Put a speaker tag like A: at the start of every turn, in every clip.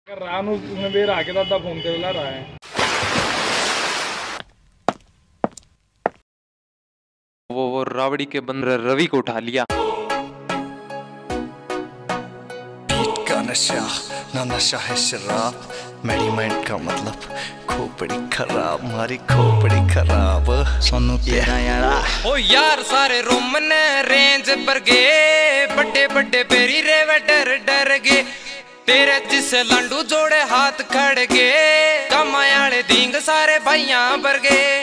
A: रानू ने बेर आके दादा फोन कर ला रहा है।
B: वो रावड़ी के बंदर रवि को उठा लिया।
C: पीट का नशा ना नशा है शराब, मेडिमेंट का मतलब खोपड़ी खराब, मारी खोपड़ी खराब। सोनू तेरा यारा
D: ओ यार सारे रोमन रेंज पर गए, बड़े बड़े पेरी रे डर डर गए। तेरे जिसे लंडू जोड़े हाथ खड़ गए, कमायाले दींग सारे भाइयां पर गए।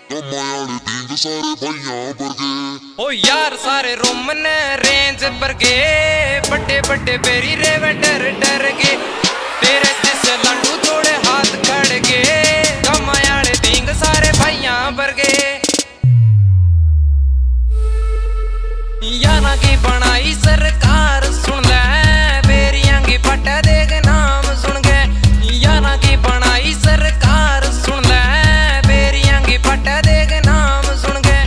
D: ओ यार सारे रोमन रेंज पर गए, बड़े बड़े पेरी रे डर डर गए। तेरे जिसे लंडू जोड़े हाथ खड़ गए, कमायाले दींग सारे भाइयां पर गए। याना की बनाई सरकार सुन ले, बेरियां की पट्टा देख नाम सुन गए। याना की बनाई सरकार सुन ले, बेरियां की पट्टा देख नाम सुन गए।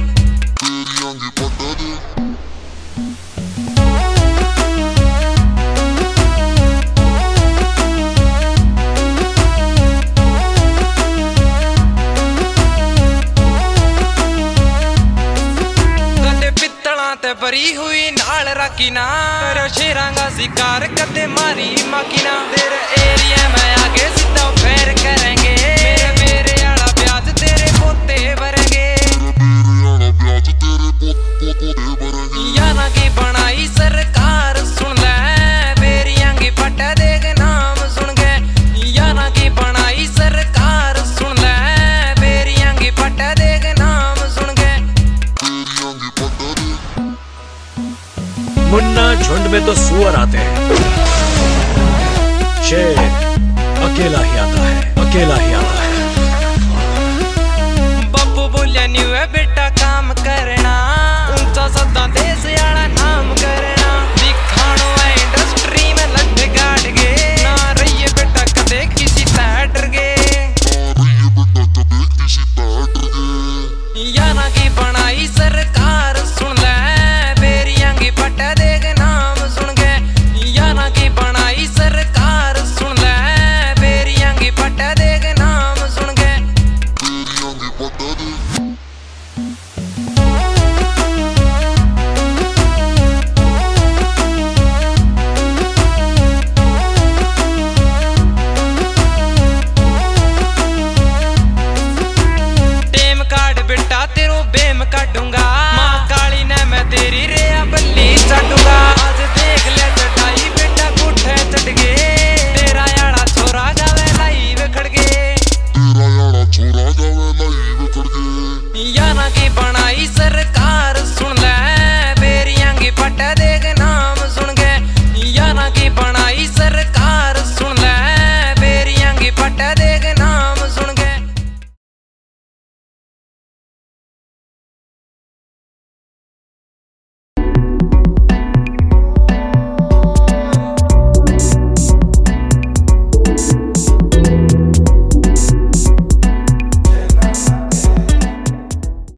D: कदे पित्तला ते भरी हुई नाल रखी ना, शेरांगा शिकार कदे मारी माकी ना। तेरे एरिया में आगे सीधा फेर करेंगे, मेरे आला ब्याज तेरे पोते भरेंगे। याना की बनाई सरकार सुन ले, बेरियां की पट्टा देख नाम सुन गए। याना की बनाई सरकार सुन ले, बेरियां की पट्टा देख नाम सुन गए।
E: मुन्ना झुंड में तो सुअर आते हैं, शेर अकेला ही आता है, अकेला ही आता है।
D: बापू बोलिया न्यू है